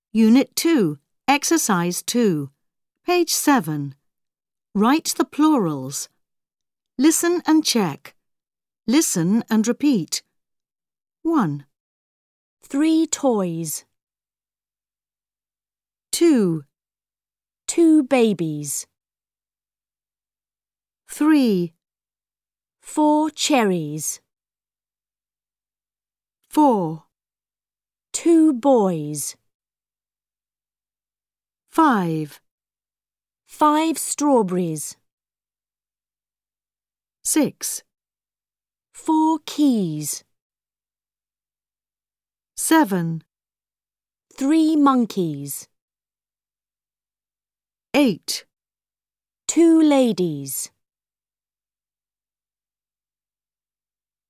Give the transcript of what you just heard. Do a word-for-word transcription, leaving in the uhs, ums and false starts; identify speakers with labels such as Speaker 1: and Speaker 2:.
Speaker 1: Unit two, Exercise two, page seven. Write the plurals. Listen and check. Listen and repeat. one.
Speaker 2: Three toys.
Speaker 1: two.
Speaker 2: Two babies.
Speaker 1: three.
Speaker 2: Four cherries.
Speaker 1: four.
Speaker 2: Two boys.
Speaker 1: five.
Speaker 2: Five strawberries.
Speaker 1: six.
Speaker 2: Four keys.
Speaker 1: seven.
Speaker 2: Three monkeys.
Speaker 1: eight.
Speaker 2: Two ladies.